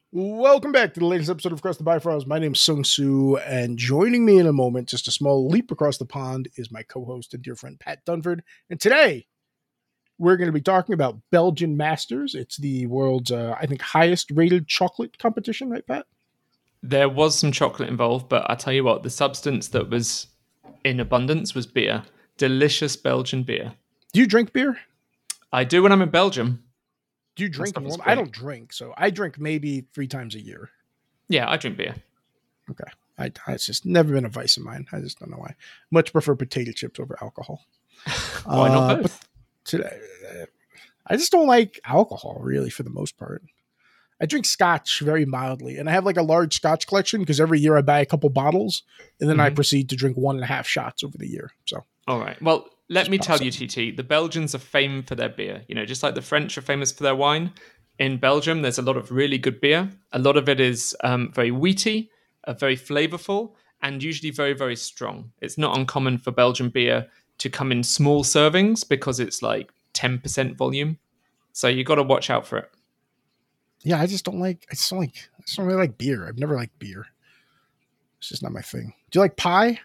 Welcome back to the latest episode of Across the Bifrost. My name's Sung Soo, and joining me in a moment, just a small leap across the pond, is my co-host and dear friend Pat Dunford. And today, we're going to be talking about Belgian Masters. It's the world's, I think, highest rated chocolate competition, right, Pat? There was some chocolate involved, but I tell you what, the substance that was in abundance was beer. Delicious Belgian beer. Do you drink beer? I do when I'm in Belgium. Do you drink? I don't drink, so I drink maybe 3 times a year. Yeah, I drink beer. Okay. It's just never been a vice of mine. I just don't know why. Much prefer potato chips over alcohol. Why not both? Today, I just don't like alcohol, really, for the most part. I drink scotch very mildly, and I have like a large scotch collection because every year I buy a couple bottles, and then I proceed to drink 1.5 shots over the year. So, all right. Well, let me tell you, TT, the Belgians are famed for their beer. You know, just like the French are famous for their wine. In Belgium, there's a lot of really good beer. A lot of it is very wheaty, very flavorful, and usually very, very strong. It's not uncommon for Belgian beer to come in small servings because it's like 10% volume. So you got to watch out for it. Yeah, I just don't really like beer. I've never liked beer. It's just not my thing. Do you like pie?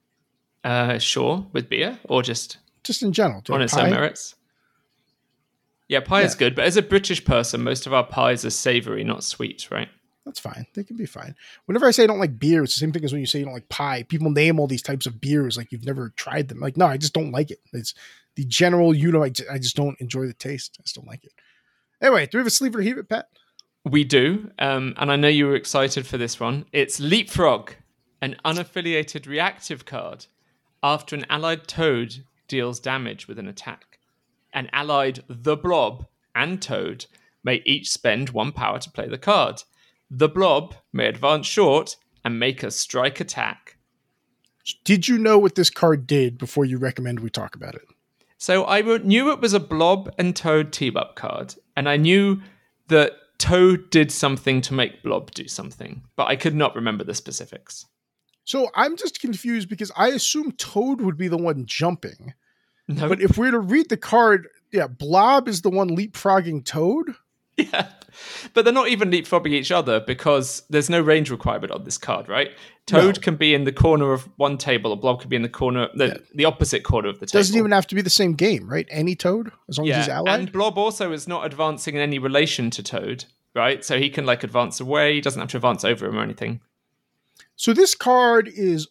Sure, with beer or just in general. On its own merits. Yeah, pie is good, but as a British person, most of our pies are savory, not sweet, right? That's fine. They can be fine. Whenever I say I don't like beer, it's the same thing as when you say you don't like pie. People name all these types of beers like you've never tried them. Like, no, I just don't like it. It's the general, I just don't enjoy the taste. I just don't like it. Anyway, do we have a sleeper to heave it, Pat? We do, and I know you were excited for this one. It's Leapfrog, an unaffiliated reactive card. After an allied toad deals damage with an attack, an allied The Blob and Toad may each spend 1 power to play the card. The Blob may advance short and make a strike attack. Did you know what this card did before you recommend we talk about it? So I knew it was a Blob and Toad team-up card, and I knew that Toad did something to make Blob do something, but I could not remember the specifics. So I'm just confused because I assume Toad would be the one jumping. No. But if we're to read the card, Blob is the one leapfrogging Toad? Yeah. But they're not even leapfrogging each other because there's no range requirement on this card, right? Toad can be in the corner of one table, or Blob could be in the corner, the opposite corner of the table. Doesn't even have to be the same game, right? Any Toad, as long as he's allied. And Blob also is not advancing in any relation to Toad, right? So he can like advance away. He doesn't have to advance over him or anything. So this card is,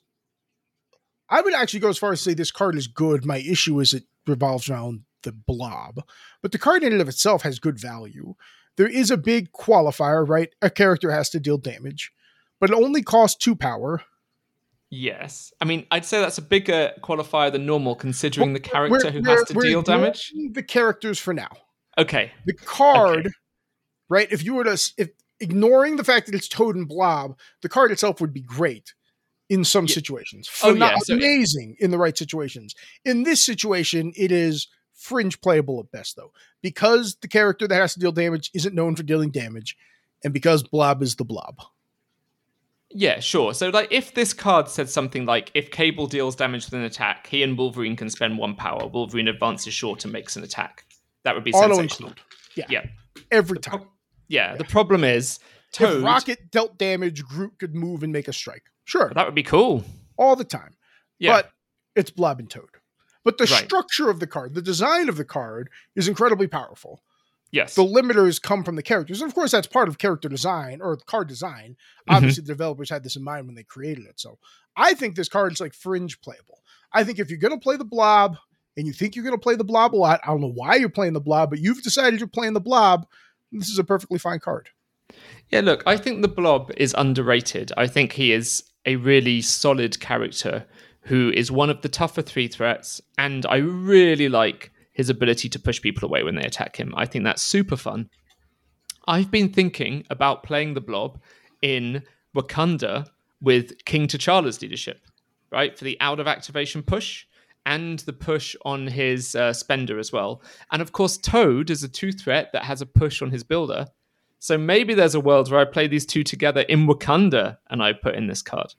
I would actually go as far as to say this card is good. My issue is it revolves around the Blob. But the card in and of itself has good value. There is a big qualifier, right? A character has to deal damage, but it only costs 2 power. Yes. I mean, I'd say that's a bigger qualifier than normal, considering the character who has to deal damage. The characters for now. Okay. The card, right? If ignoring the fact that it's Toad and Blob, the card itself would be great in some situations. Amazing in the right situations. In this situation, it is fringe playable at best, though, because the character that has to deal damage isn't known for dealing damage, and because Blob is the Blob. Yeah, sure. So, like, if this card said something like, if Cable deals damage with an attack, he and Wolverine can spend 1 power. Wolverine advances short and makes an attack. That would be sensational. Yeah. Every time. The problem is, Toad... If Rocket dealt damage, Groot could move and make a strike. Sure. That would be cool. All the time. Yeah. But it's Blob and Toad. But the structure of the card, the design of the card is incredibly powerful. Yes. The limiters come from the characters. And of course, that's part of character design or card design. Obviously, the developers had this in mind when they created it. So I think this card is like fringe playable. I think if you're going to play the Blob and you think you're going to play the Blob a lot, I don't know why you're playing the Blob, but you've decided you're playing the Blob. This is a perfectly fine card. Yeah, look, I think the Blob is underrated. I think he is a really solid character who is one of the tougher 3 threats, and I really like his ability to push people away when they attack him. I think that's super fun. I've been thinking about playing the Blob in Wakanda with King T'Challa's leadership, right? For the out of activation push and the push on his spender as well. And of course, Toad is a 2 threat that has a push on his builder. So maybe there's a world where I play these 2 together in Wakanda and I put in this card.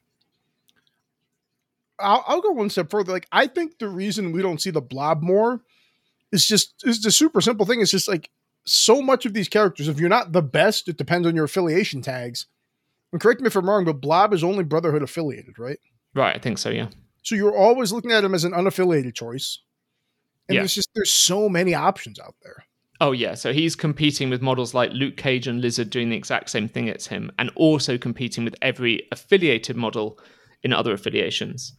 I'll go one step further. Like, I think the reason we don't see the Blob more is the super simple thing. It's just like, so much of these characters, if you're not the best, it depends on your affiliation tags. And correct me if I'm wrong, but Blob is only Brotherhood affiliated, right? Right, I think so, yeah. So you're always looking at him as an unaffiliated choice. And there's so many options out there. Oh, yeah. So he's competing with models like Luke Cage and Lizard doing the exact same thing as him, and also competing with every affiliated model in other affiliations.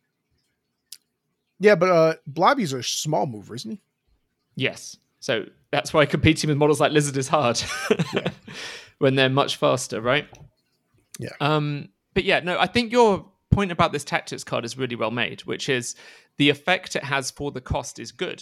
Yeah, but Blobby's a small mover, isn't he? Yes. So that's why competing with models like Lizard is hard when they're much faster, right? Yeah. But yeah, no, I think your point about this tactics card is really well made, which is the effect it has for the cost is good.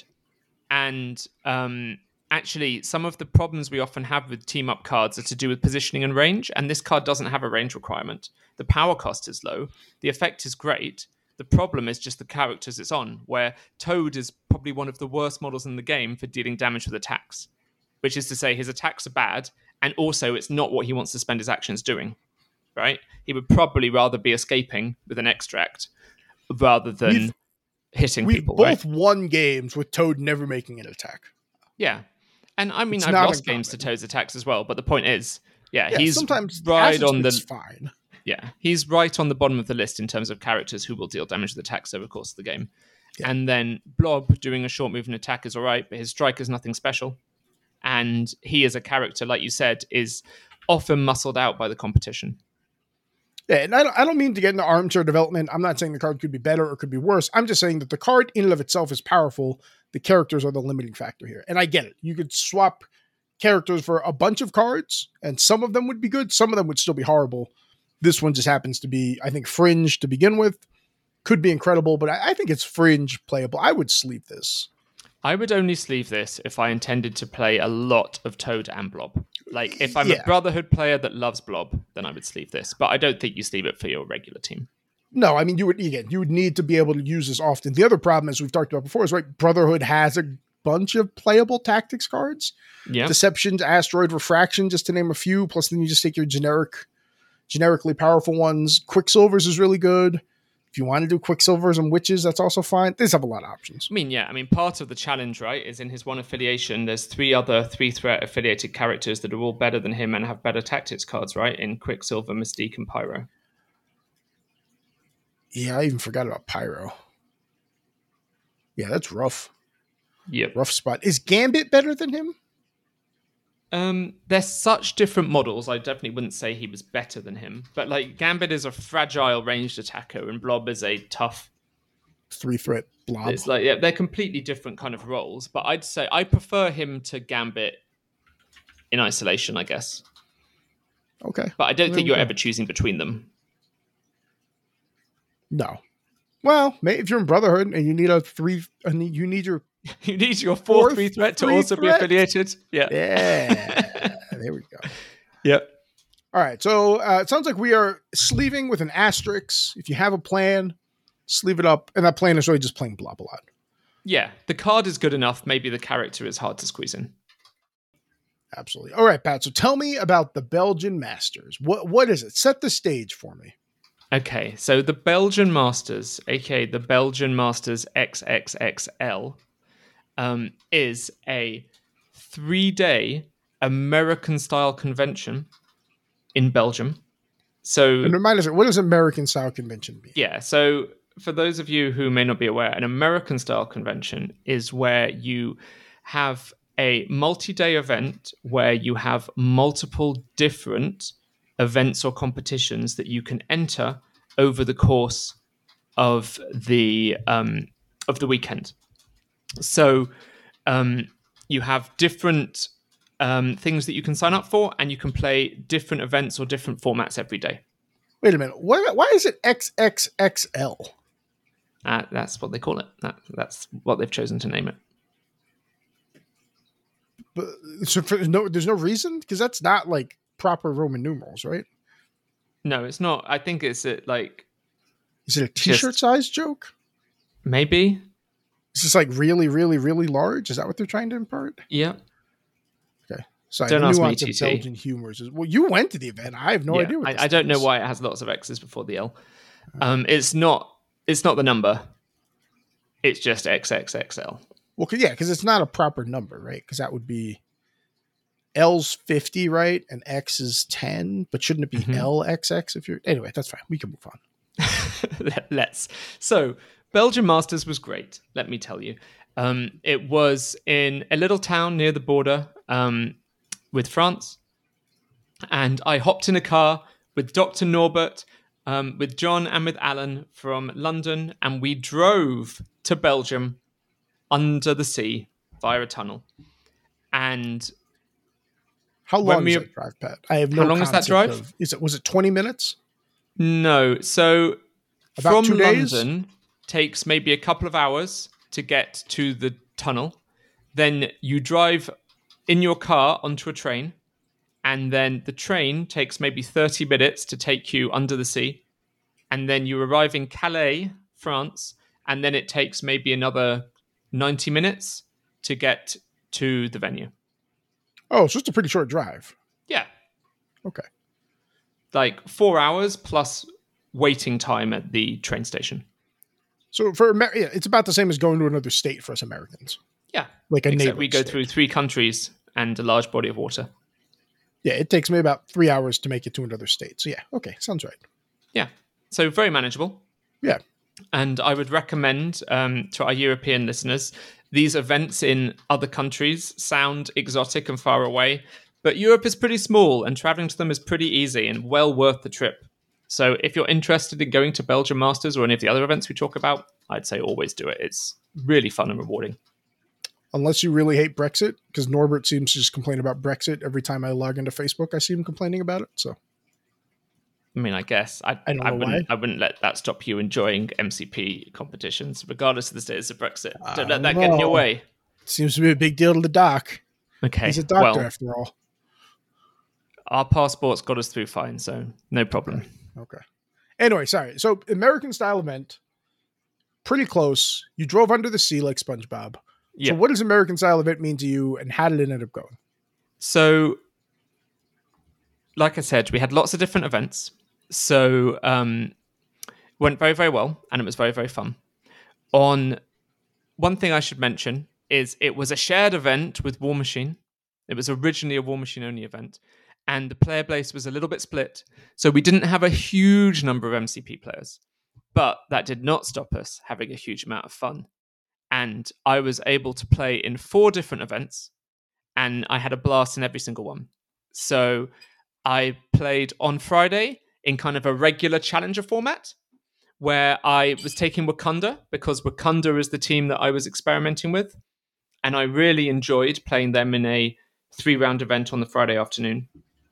And actually, some of the problems we often have with team-up cards are to do with positioning and range, and this card doesn't have a range requirement. The power cost is low. The effect is great. The problem is just the characters it's on, where Toad is probably one of the worst models in the game for dealing damage with attacks, which is to say his attacks are bad, and also it's not what he wants to spend his actions doing, right? He would probably rather be escaping with an extract rather than hitting people. We've both won games with Toad never making an attack. Yeah. And I mean, I've lost games to Toad's attacks as well, but the point is, he's sometimes right on the... fine. Yeah, he's right on the bottom of the list in terms of characters who will deal damage with attacks over the course of the game. Yeah. And then Blob doing a short movement attack is all right, but his strike is nothing special. And he, as a character, like you said, is often muscled out by the competition. Yeah, and I don't mean to get into armchair development. I'm not saying the card could be better or could be worse. I'm just saying that the card in and of itself is powerful. The characters are the limiting factor here. And I get it. You could swap characters for a bunch of cards, and some of them would be good. Some of them would still be horrible. This one just happens to be, I think, fringe to begin with. Could be incredible, but I think it's fringe playable. I would sleeve this. I would only sleeve this if I intended to play a lot of Toad and Blob. Like, if I'm a Brotherhood player that loves Blob, then I would sleeve this. But I don't think you sleeve it for your regular team. No, I mean, you would need to be able to use this often. The other problem, as we've talked about before, is right, Brotherhood has a bunch of playable tactics cards. Yeah. Deceptions, Asteroid, Refraction, just to name a few. Plus, then you just take your generically powerful ones. Quicksilvers is really good. If you want to do Quicksilvers and Witches, that's also fine. They just have a lot of options. I mean, part of the challenge, right, is in his one affiliation, there's 3 other 3-threat affiliated characters that are all better than him and have better tactics cards, right, in Quicksilver, Mystique, and Pyro. Yeah, I even forgot about Pyro. Yeah, that's rough. Yep. Rough spot. Is Gambit better than him? They're such different models. I definitely wouldn't say he was better than him. But like Gambit is a fragile ranged attacker, and Blob is a tough 3-threat blob. It's like they're completely different kind of roles. But I'd say I prefer him to Gambit in isolation, I guess. Okay, but I don't think you're ever choosing between them. No. Well, if you're in Brotherhood and you need you need your you need your 4/3 threat to also be affiliated. Yeah. Yeah. There we go. Yep. All right. So it sounds like we are sleeving with an asterisk. If you have a plan, sleeve it up. And that plan is really just playing Blob a lot. Yeah. The card is good enough. Maybe the character is hard to squeeze in. Absolutely. All right, Pat. So tell me about the Belgian Masters. What is it? Set the stage for me. Okay. So the Belgian Masters, aka the Belgian Masters XXXL, is a 3-day American-style convention in Belgium. So, and remind us, what does American-style convention mean? Yeah, so for those of you who may not be aware, an American-style convention is where you have a multi-day event where you have multiple different events or competitions that you can enter over the course of the weekend. So you have different things that you can sign up for, and you can play different events or different formats every day. Wait a minute. Why is it XXXL? That's what they call it. That's what they've chosen to name it. But so there's no reason? Because that's not like proper Roman numerals, right? No, it's not. I think it's like... Is it a t-shirt size joke? Maybe. Is this like really, really, really large? Is that what they're trying to impart? Yeah. Okay. Sorry, don't ask me, TT. Belgian humors. Well, you went to the event. I have no idea what I don't know why it has lots of X's before the L. It's not the number. It's just XXXL. Well, yeah, because it's not a proper number, right? Because that would be L's 50, right? And X is 10, but shouldn't it be LXX if you're... Anyway, that's fine. We can move on. Let's. So, Belgium Masters was great, let me tell you. It was in a little town near the border with France. And I hopped in a car with Dr. Norbert, with John and with Alan from London. And we drove to Belgium under the sea via a tunnel. And how long is that drive, Pat? I have no How long is that drive? Was it 20 minutes? No. So about from 2 days? London takes maybe a couple of hours to get to the tunnel. Then you drive in your car onto a train. And then the train takes maybe 30 minutes to take you under the sea. And then you arrive in Calais, France. And then it takes maybe another 90 minutes to get to the venue. Oh, so it's a pretty short drive. Yeah. Okay. Like 4 hours plus waiting time at the train station. So it's about the same as going to another state for us Americans. Yeah. Like a neighboring we go state. through 3 countries and a large body of water. Yeah, it takes me about 3 hours to make it to another state. So yeah, okay, sounds right. Yeah. So very manageable. Yeah. And I would recommend to our European listeners, these events in other countries sound exotic and far away, but Europe is pretty small and traveling to them is pretty easy and well worth the trip. So if you're interested in going to Belgium Masters or any of the other events we talk about, I'd say always do it. It's really fun and rewarding. Unless you really hate Brexit, because Norbert seems to just complain about Brexit every time I log into Facebook. I see him complaining about it. So, I mean, I guess I wouldn't let that stop you enjoying MCP competitions, regardless of the status of Brexit. Don't let that get in your way. It seems to be a big deal to the doc. Okay, he's a doctor after all. Our passports got us through fine, so no problem. Okay. Anyway, sorry. So, American style event, pretty close. You drove under the sea like SpongeBob. Yeah. So what does American style event mean to you, and how did it end up going? So, like I said, we had lots of different events. So, went very, very well, and it was very, very fun. One thing I should mention is it was a shared event with War Machine. It was originally a War Machine only event, and the player base was a little bit split. So we didn't have a huge number of MCP players, but that did not stop us having a huge amount of fun. And I was able to play in 4 different events, and I had a blast in every single one. So I played on Friday in kind of a regular challenger format, where I was taking Wakanda, because Wakanda is the team that I was experimenting with. And I really enjoyed playing them in a 3-round event on the Friday afternoon.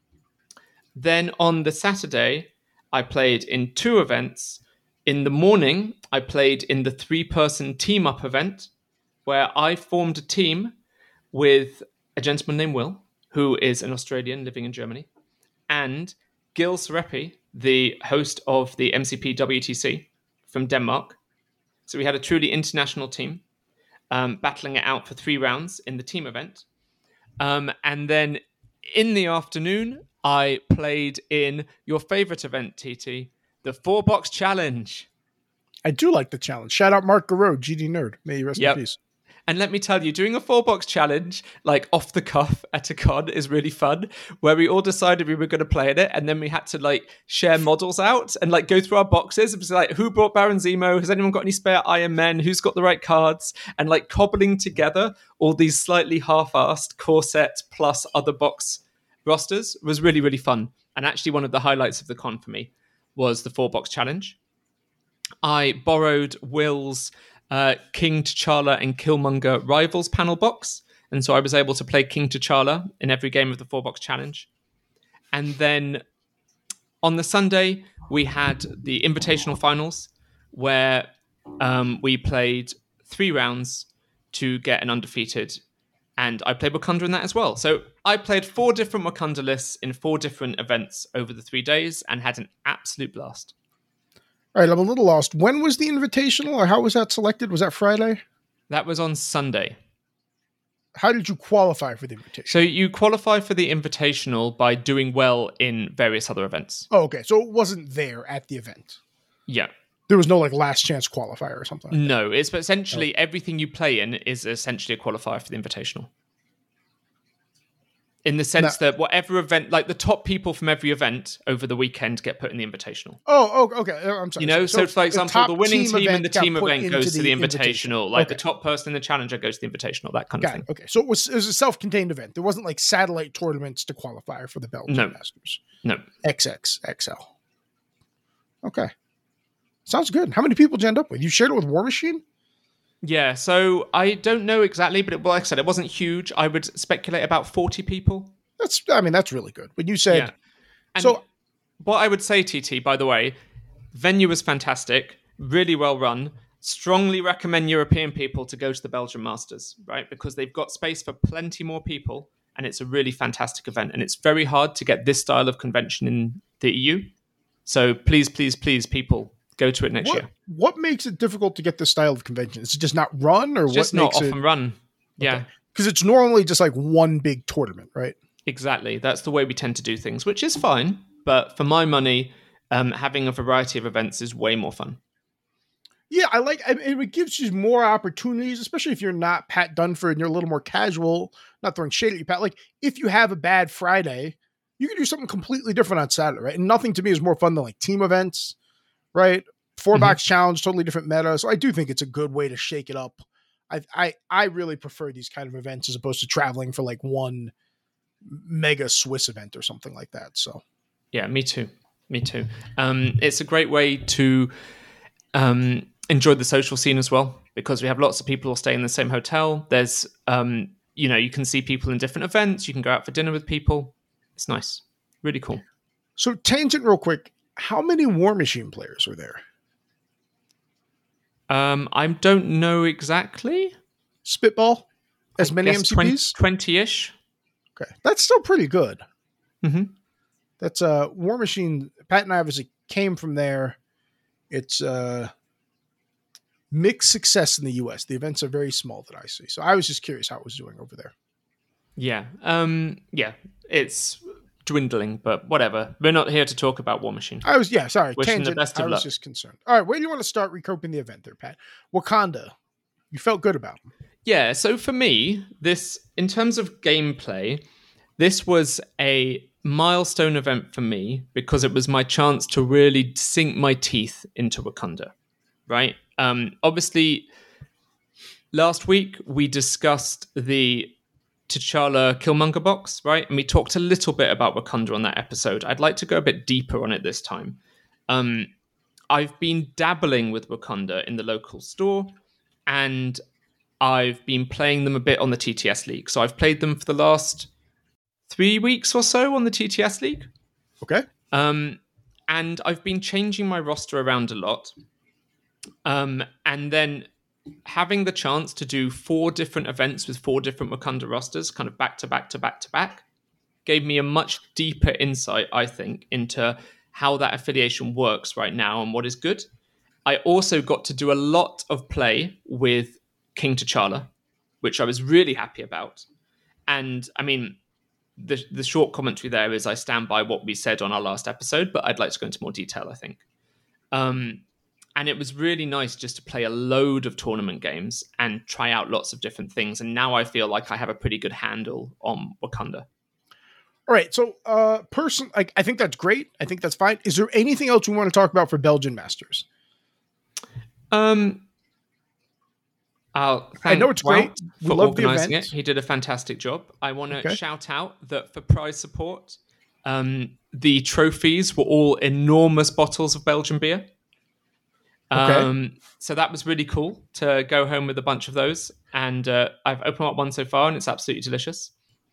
Then on the Saturday, I played in 2 events. In the morning, I played in the 3-person team-up event, where I formed a team with a gentleman named Will, who is an Australian living in Germany, and Gil Serepi, the host of the MCP WTC from Denmark. So we had a truly international team battling it out for 3 rounds in the team event. And then in the afternoon, I played in your favorite event, TT, the 4-box challenge. I do like the challenge. Shout out Mark Garreau, GD Nerd. May he rest in peace. And let me tell you, doing a 4-box challenge, like off the cuff at a con, is really fun, where we all decided we were going to play in it, and then we had to like share models out and like go through our boxes. It was like, who brought Baron Zemo? Has anyone got any spare Iron Men? Who's got the right cards? And like cobbling together all these slightly half-assed core set plus other box rosters was really, really fun. And actually one of the highlights of the con for me was the 4-box challenge. I borrowed Will's King T'Challa and Killmonger Rivals panel box. And so I was able to play King T'Challa in every game of the 4-box challenge. And then on the Sunday, we had the Invitational Finals, where we played 3 rounds to get an undefeated. And I played Wakanda in that as well. So I played 4 different Wakanda lists in 4 different events over the 3 days and had an absolute blast. All right, I'm a little lost. When was the Invitational, or how was that selected? Was that Friday? That was on Sunday. How did you qualify for the Invitational? So you qualify for the Invitational by doing well in various other events. Oh, okay. So it wasn't there at the event. Yeah. There was no like last chance qualifier or something like that. No, it's essentially everything you play in is essentially a qualifier for the Invitational. In the sense that whatever event, like the top people from every event over the weekend get put in the Invitational. Oh, okay. I'm sorry. You know, so for example, the winning team in the team event goes to the Invitational. Like the top person in the Challenger goes to the Invitational, that kind of thing. Okay, so it was a self-contained event. There wasn't like satellite tournaments to qualify for the Belgian Masters. No. XXL. Okay. Sounds good. How many people did you end up with? You shared it with War Machine? Yeah, so I don't know exactly, but like I said, it wasn't huge. I would speculate about 40 people. That's really good. When you said... Yeah. So what I would say, TT, by the way, venue was fantastic, really well run. Strongly recommend European people to go to the Belgian Masters, right? Because they've got space for plenty more people, and it's a really fantastic event. And it's very hard to get this style of convention in the EU. So please, please, please, people, go to it next year. What makes it difficult to get this style of convention? Is it just not run, or it's just not often run? Yeah, because it's normally just like one big tournament, right? Exactly. That's the way we tend to do things, which is fine. But for my money, having a variety of events is way more fun. Yeah, it gives you more opportunities, especially if you're not Pat Dunford and you're a little more casual, not throwing shade at you, Pat. Like if you have a bad Friday, you can do something completely different on Saturday, right? And nothing to me is more fun than like team events. Right? 4-box challenge, totally different meta. So I do think it's a good way to shake it up. I really prefer these kind of events as opposed to traveling for like one mega Swiss event or something like that. So yeah, me too. It's a great way to enjoy the social scene as well, because we have lots of people who stay in the same hotel. There's you can see people in different events. You can go out for dinner with people. It's nice. Really cool. So tangent real quick. How many War Machine players are there? I don't know exactly. Spitball? As many MCPs? 20-ish. Okay. That's still pretty good. Mm-hmm. That's War Machine. Pat and I obviously came from there. It's mixed success in the US. The events are very small that I see. So I was just curious how it was doing over there. Yeah. It's dwindling, but whatever. We're not here to talk about War Machine. Wishing tangent. The best of luck. Was just concerned. All right, where do you want to start recoping the event there, Pat? Wakanda. You felt good about them. Yeah, so for me, this, in terms of gameplay, this was a milestone event for me because it was my chance to really sink my teeth into Wakanda, right? Obviously, last week we discussed the T'Challa Killmonger box, right? And we talked a little bit about Wakanda on that episode. I'd like to go a bit deeper on it this time. I've been dabbling with Wakanda in the local store, and I've been playing them a bit on the TTS League. So I've played them for the last 3 weeks or so on the TTS League. Okay. And I've been changing my roster around a lot. And then having the chance to do 4 different events with 4 different Wakanda rosters, kind of back to back to back to back, gave me a much deeper insight, I think, into how that affiliation works right now and what is good. I also got to do a lot of play with King T'Challa, which I was really happy about. And I mean, the short commentary there is I stand by what we said on our last episode, but I'd like to go into more detail, I think. And it was really nice just to play a load of tournament games and try out lots of different things. And now I feel like I have a pretty good handle on Wakanda. All right. So, I think that's great. I think that's fine. Is there anything else we want to talk about for Belgian Masters? I know it's great. For organising it. He did a fantastic job. I want to shout out that for prize support, the trophies were all enormous bottles of Belgian beer. So that was really cool to go home with a bunch of those. And I've opened up one so far, and it's absolutely delicious.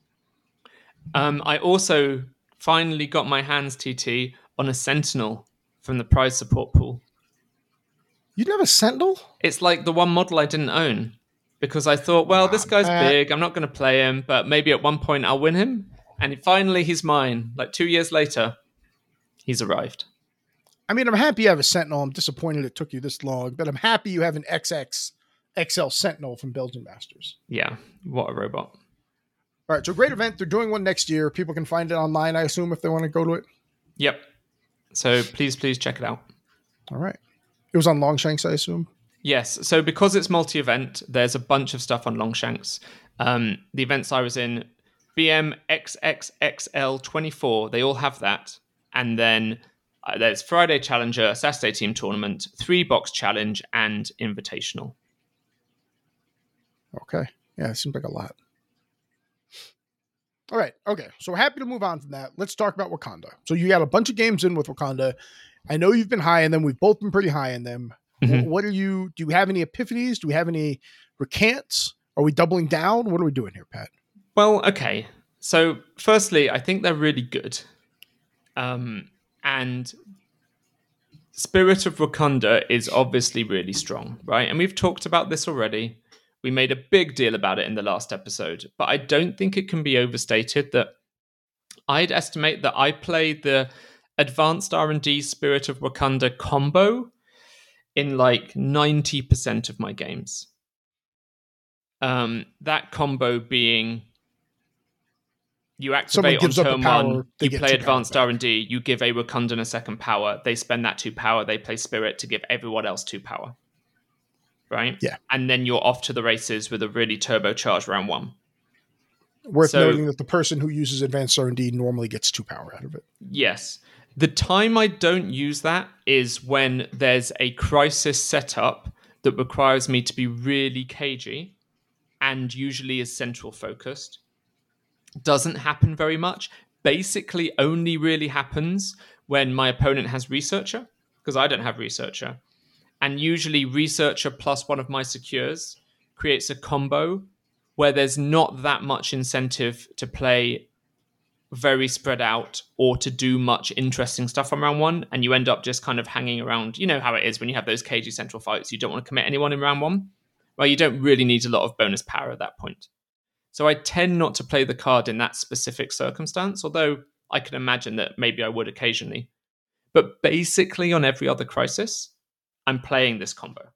I also finally got my hands, TT, on a Sentinel from the prize support pool. You didn't have a Sentinel? It's like the one model I didn't own because I thought, well, this guy's big. I'm not going to play him, but maybe at one point I'll win him. And finally, he's mine. Like 2 years later, he's arrived. I mean, I'm happy you have a Sentinel. I'm disappointed it took you this long, but I'm happy you have an XL Sentinel from Belgian Masters. Yeah, what a robot. All right, so great event. They're doing one next year. People can find it online, I assume, if they want to go to it. Yep. So please check it out. All right. It was on Longshanks, I assume? Yes. So because it's multi-event, there's a bunch of stuff on Longshanks. The events I was in BMXXXL24, they all have that. And then there's Friday Challenger, Saturday Team Tournament, 3-box challenge, and Invitational. Okay. Yeah, it seems like a lot. All right. Okay. So happy to move on from that. Let's talk about Wakanda. So you got a bunch of games in with Wakanda. I know you've been high in them. We've both been pretty high in them. Mm-hmm. Do you have any epiphanies? Do we have any recants? Are we doubling down? What are we doing here, Pat? Well, okay. So firstly, I think they're really good. And Spirit of Wakanda is obviously really strong, right? And we've talked about this already. We made a big deal about it in the last episode, but I don't think it can be overstated that I'd estimate that I played the Advanced R&D Spirit of Wakanda combo in like 90% of my games. That combo being you activate on turn one, you play Advanced R&D, you give a Wakandan a second power, they spend that 2 power, they play Spirit to give everyone else 2 power. Right? Yeah. And then you're off to the races with a really turbocharged round 1. Worth noting that the person who uses Advanced R&D normally gets 2 power out of it. Yes. The time I don't use that is when there's a crisis setup that requires me to be really cagey and usually is central focused. Doesn't happen very much. Basically only really happens when my opponent has Researcher, because I don't have Researcher. And usually Researcher plus one of my secures creates a combo where there's not that much incentive to play very spread out or to do much interesting stuff on round 1. And you end up just kind of hanging around. You know how it is when you have those cagey central fights. You don't want to commit anyone in round 1. Well, you don't really need a lot of bonus power at that point. So I tend not to play the card in that specific circumstance, although I can imagine that maybe I would occasionally. But basically on every other crisis, I'm playing this combo.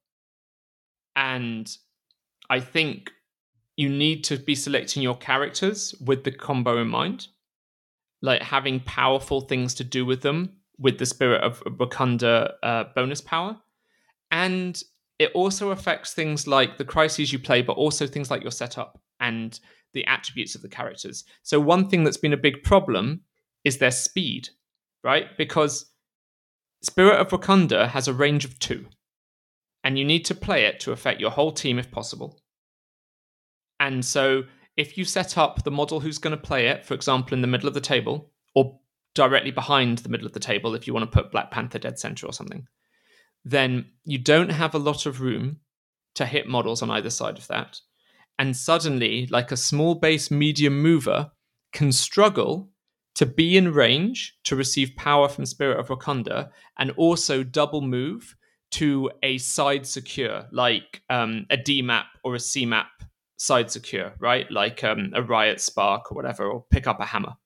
And I think you need to be selecting your characters with the combo in mind, like having powerful things to do with them with the Spirit of Wakanda bonus power. And it also affects things like the crises you play, but also things like your setup and the attributes of the characters. So one thing that's been a big problem is their speed, right? Because Spirit of Wakanda has a range of 2. And you need to play it to affect your whole team if possible. And so if you set up the model who's going to play it, for example, in the middle of the table, or directly behind the middle of the table, if you want to put Black Panther dead center or something, then you don't have a lot of room to hit models on either side of that. And suddenly, like a small base medium mover can struggle to be in range to receive power from Spirit of Wakanda and also double move to a side secure, like a D map or a C map side secure, right? Like a Riot Spark or whatever, or pick up a hammer.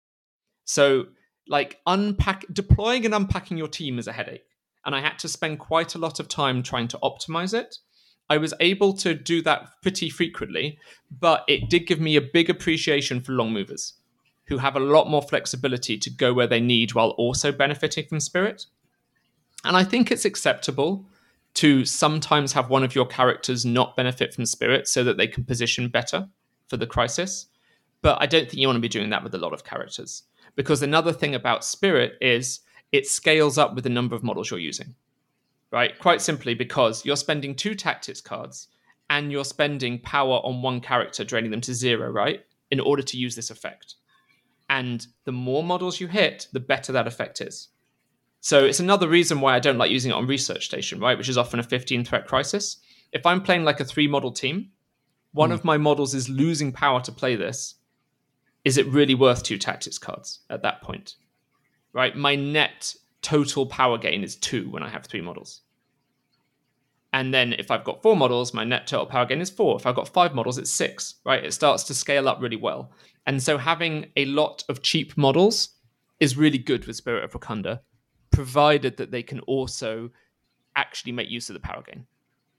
So like deploying and unpacking your team is a headache. And I had to spend quite a lot of time trying to optimize it. I was able to do that pretty frequently, but it did give me a big appreciation for long movers who have a lot more flexibility to go where they need while also benefiting from Spirit. And I think it's acceptable to sometimes have one of your characters not benefit from Spirit so that they can position better for the crisis. But I don't think you want to be doing that with a lot of characters. Because another thing about Spirit is it scales up with the number of models you're using. Right? Quite simply because you're spending 2 tactics cards and you're spending power on one character, draining them to 0, right? In order to use this effect. And the more models you hit, the better that effect is. So it's another reason why I don't like using it on Research Station, right? Which is often a 15 threat crisis. If I'm playing like a 3 model team, one of my models is losing power to play this. Is it really worth 2 tactics cards at that point? Right? My net total power gain is 2 when I have 3 models. And then if I've got 4 models, my net total power gain is 4. If I've got 5 models, it's 6, right? It starts to scale up really well. And so having a lot of cheap models is really good with Spirit of Wakanda, provided that they can also actually make use of the power gain.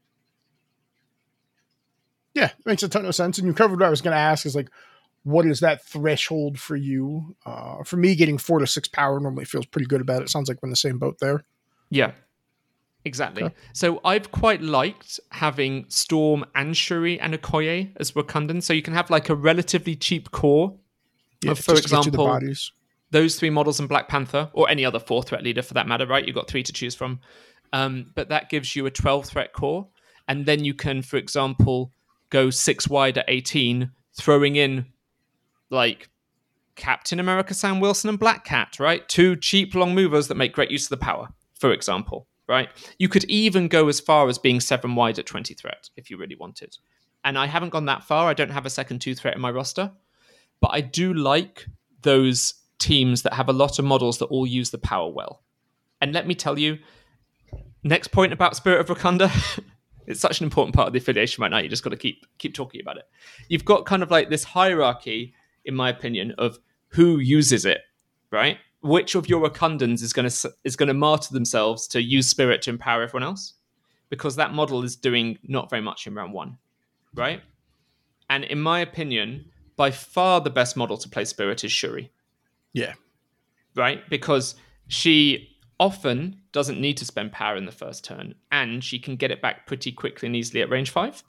Yeah, it makes a ton of sense. And you covered what I was going to ask is like, what is that threshold for you? For me, getting 4 to 6 power normally feels pretty good about it. Sounds like we're in the same boat there. Yeah. Exactly. Okay. So I've quite liked having Storm and Shuri and Okoye as Wakandan. So you can have like a relatively cheap core Yeah, of, for just to get you the example, bodies. those 3 models in Black Panther, or any other 4 threat leader for that matter, right? You've got 3 to choose from. But that gives you a 12 threat core. And then you can, for example, go 6 wide at 18, throwing in like Captain America Sam Wilson and Black Cat, right? 2 cheap long movers that make great use of the power, for example, right? You could even go as far as being 7 wide at 20 threat if you really wanted. And I haven't gone that far. I don't have a second 2 threat in my roster. But I do like those teams that have a lot of models that all use the power well. And let me tell you, next point about Spirit of Wakanda, it's such an important part of the affiliation right now. You just got to keep talking about it. You've got kind of like this hierarchy, in my opinion, of who uses it, right? Which of your Wakandans is going to martyr themselves to use Spirit to empower everyone else? Because that model is doing not very much in round 1, right? And in my opinion, by far the best model to play Spirit is Shuri. Yeah. Right? Because she often doesn't need to spend power in the first turn, and she can get it back pretty quickly and easily at range 5.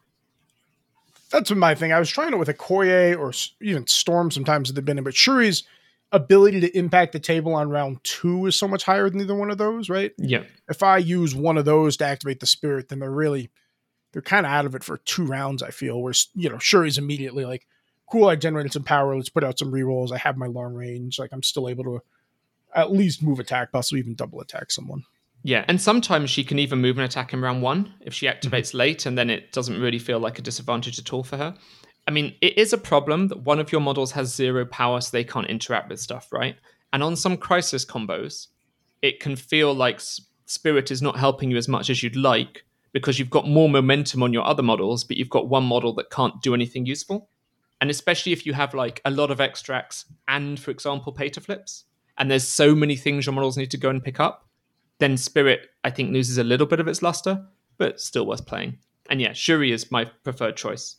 That's my thing. I was trying it with Okoye or even Storm sometimes at the beginning, but Shuri's ability to impact the table on round 2 is so much higher than either one of those, right? Yeah. If I use one of those to activate the Spirit, then they're kind of out of it for 2 rounds, I feel, where, Shuri's immediately like, cool, I generated some power, let's put out some rerolls, I have my long range, like I'm still able to at least move attack, possibly even double attack someone. Yeah, and sometimes she can even move an attack in round 1 if she activates late, and then it doesn't really feel like a disadvantage at all for her. I mean, it is a problem that one of your models has 0 power, so they can't interact with stuff, right? And on some Crisis combos, it can feel like Spirit is not helping you as much as you'd like, because you've got more momentum on your other models, but you've got one model that can't do anything useful. And especially if you have like a lot of extracts and, for example, Pater flips, and there's so many things your models need to go and pick up, then Spirit, I think, loses a little bit of its luster, but still worth playing. And yeah, Shuri is my preferred choice.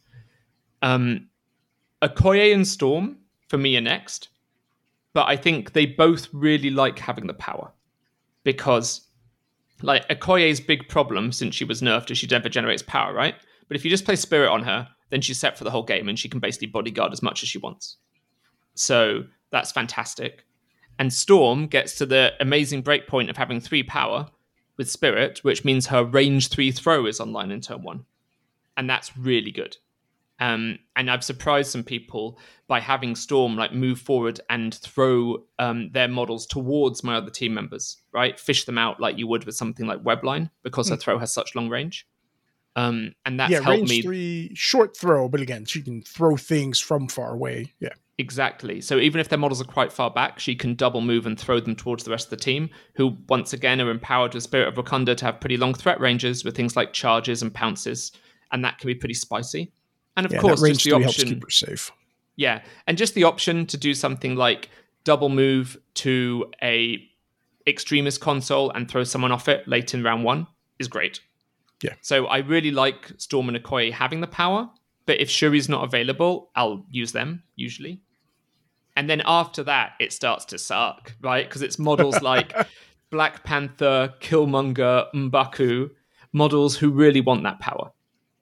Okoye and Storm, for me, are next. But I think they both really like having the power. Because, like, Okoye's big problem since she was nerfed is she never generates power, right? But if you just play Spirit on her, then she's set for the whole game and she can basically bodyguard as much as she wants. So that's fantastic. And Storm gets to the amazing breakpoint of having 3 power with Spirit, which means her range 3 throw is online in turn 1. And that's really good. And I've surprised some people by having Storm like move forward and throw their models towards my other team members, right? Fish them out like you would with something like Webline, because her throw has such long range. And that's helped range me. 3, short throw, but again, she can throw things from far away. Yeah. Exactly. So even if their models are quite far back, she can double move and throw them towards the rest of the team, who once again are empowered with Spirit of Wakanda to have pretty long threat ranges with things like charges and pounces, and that can be pretty spicy. And of course, range just the 3 option helps keep her safe. Yeah, and just the option to do something like double move to a extremist console and throw someone off it late in round 1 is great. Yeah. So I really like Storm and Okoye having the power, but if Shuri's not available, I'll use them usually. And then after that, it starts to suck, right? Because it's models like Black Panther, Killmonger, M'Baku, models who really want that power.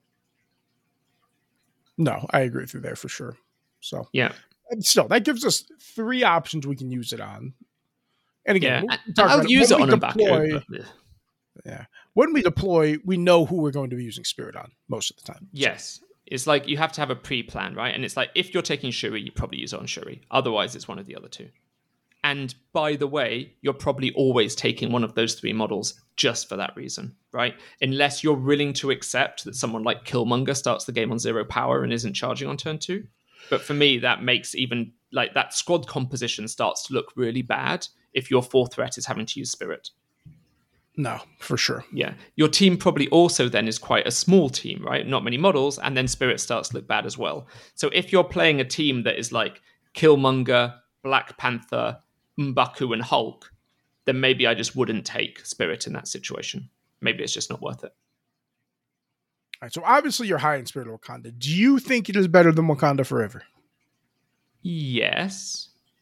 No, I agree with you there for sure. So yeah, still, that gives us 3 options we can use it on. And again, I'll use it on M'Baku. Yeah, when we deploy, we know who we're going to be using Spirit on most of the time. Yes. It's like you have to have a pre-plan, right? And it's like if you're taking Shuri, you probably use it on Shuri. Otherwise, it's one of the other 2. And by the way, you're probably always taking one of those 3 models just for that reason, right? Unless you're willing to accept that someone like Killmonger starts the game on 0 power and isn't charging on turn 2. But for me, that makes even like that squad composition starts to look really bad if your 4th threat is having to use Spirit. No, for sure. Yeah. Your team probably also then is quite a small team, right? Not many models, and then Spirit starts to look bad as well. So if you're playing a team that is like Killmonger, Black Panther, M'Baku, and Hulk, then maybe I just wouldn't take Spirit in that situation. Maybe it's just not worth it. All right, so obviously you're high in Spirit of Wakanda. Do you think it is better than Wakanda Forever? Yes.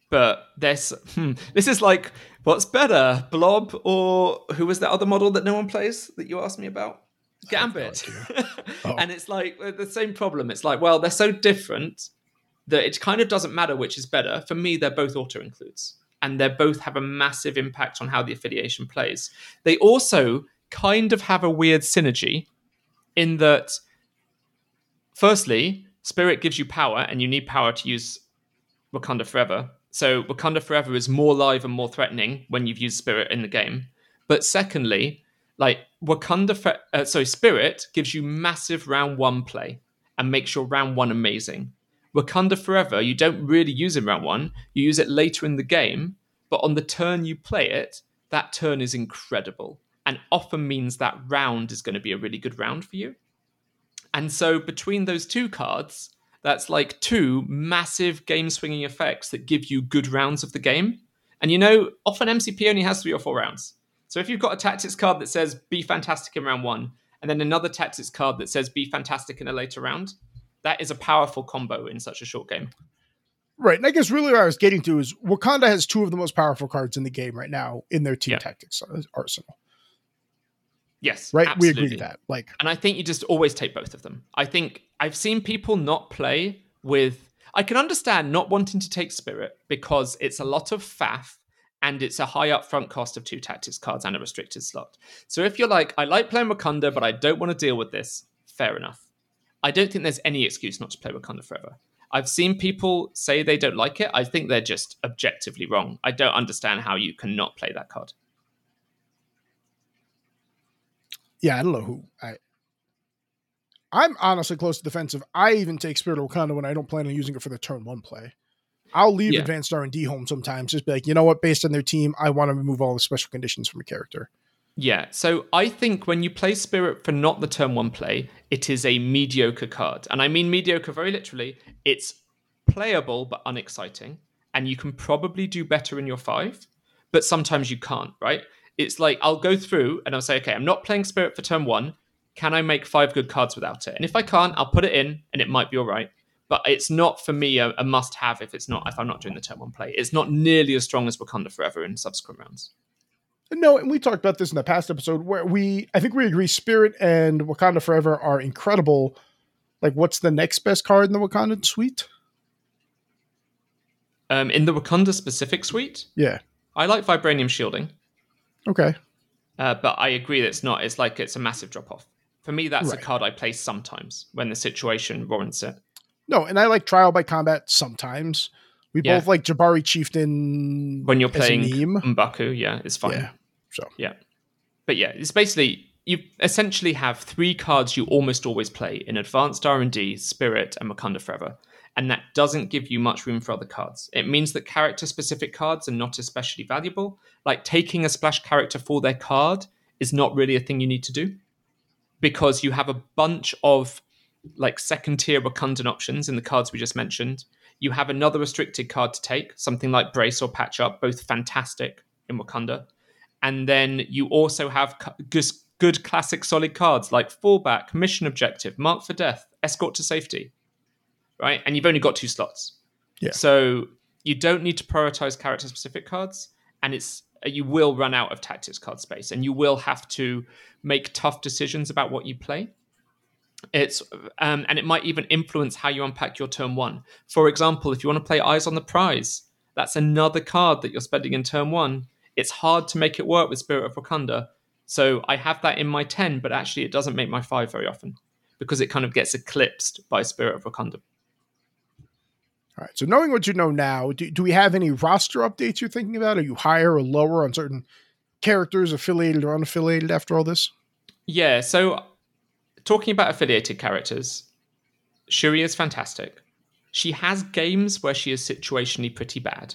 But this is like, what's better, Blob or who was that other model that no one plays that you asked me about? Gambit. No And it's like the same problem. It's like, well, they're so different that it kind of doesn't matter which is better. For me, they're both auto-includes. And they both have a massive impact on how the affiliation plays. They also kind of have a weird synergy in that, firstly, Spirit gives you power, and you need power to use Wakanda Forever. So Wakanda Forever is more live and more threatening when you've used Spirit in the game. But secondly, like Spirit gives you massive round 1 play and makes your round 1 amazing. Wakanda Forever, you don't really use in round 1. You use it later in the game, but on the turn you play it, that turn is incredible and often means that round is going to be a really good round for you. And so between those two cards, that's like 2 massive game-swinging effects that give you good rounds of the game. And often MCP only has 3 or 4 rounds. So if you've got a tactics card that says, be fantastic in round 1, and then another tactics card that says, be fantastic in a later round, that is a powerful combo in such a short game. Right. And I guess really what I was getting to is Wakanda has 2 of the most powerful cards in the game right now in their team tactics arsenal. Yes. Right. Absolutely. We agree to that. And I think you just always take both of them. I think I've seen people not play with, I can understand not wanting to take Spirit because it's a lot of faff and it's a high upfront cost of 2 tactics cards and a restricted slot. So if you're like, I like playing Wakanda, but I don't want to deal with this, fair enough. I don't think there's any excuse not to play Wakanda Forever. I've seen people say they don't like it. I think they're just objectively wrong. I don't understand how you can not play that card. Yeah, I don't know who. I'm honestly close to defensive. I even take Spirit of Wakanda when I don't plan on using it for the turn 1 play. I'll leave Advanced R&D home sometimes. Just be like, you know what? Based on their team, I want to remove all the special conditions from a character. Yeah, so I think when you play Spirit for not the turn 1 play, it is a mediocre card. And I mean mediocre very literally. It's playable but unexciting. And you can probably do better in your 5, but sometimes you can't, right? It's like, I'll go through and I'll say, okay, I'm not playing Spirit for turn 1. Can I make 5 good cards without it? And if I can't, I'll put it in and it might be all right. But it's not for me a must-have if I'm not doing the turn 1 play. It's not nearly as strong as Wakanda Forever in subsequent rounds. No, and we talked about this in the past episode where I think we agree Spirit and Wakanda Forever are incredible. Like, what's the next best card in the Wakanda suite? In the Wakanda specific suite? Yeah. I like Vibranium Shielding. Okay. But I agree that it's a massive drop-off. For me, that's a card I play sometimes when the situation warrants it. No, and I like Trial by Combat sometimes. We both like Jabari Chieftain when you're playing M'Baku, it's fine. Yeah. So but it's basically you essentially have 3 cards you almost always play in Advanced R&D, Spirit, and Wakanda Forever, and that doesn't give you much room for other cards. It means that character-specific cards are not especially valuable. Like taking a splash character for their card is not really a thing you need to do because you have a bunch of like second-tier Wakandan options in the cards we just mentioned. You have another restricted card to take, something like Brace or Patch Up, both fantastic in Wakanda. And then you also have good classic solid cards like Fallback, Mission Objective, Mark for Death, Escort to Safety, right? And you've only got 2 slots. Yeah. So you don't need to prioritize character-specific cards, and you will run out of tactics card space, and you will have to make tough decisions about what you play. And it might even influence how you unpack your turn 1. For example, if you want to play Eyes on the Prize, that's another card that you're spending in turn 1. It's hard to make it work with Spirit of Wakanda. So I have that in my 10, but actually it doesn't make my 5 very often because it kind of gets eclipsed by Spirit of Wakanda. All right. So knowing what you know now, do we have any roster updates you're thinking about? Are you higher or lower on certain characters, affiliated or unaffiliated after all this? Yeah. So talking about affiliated characters, Shuri is fantastic. She has games where she is situationally pretty bad.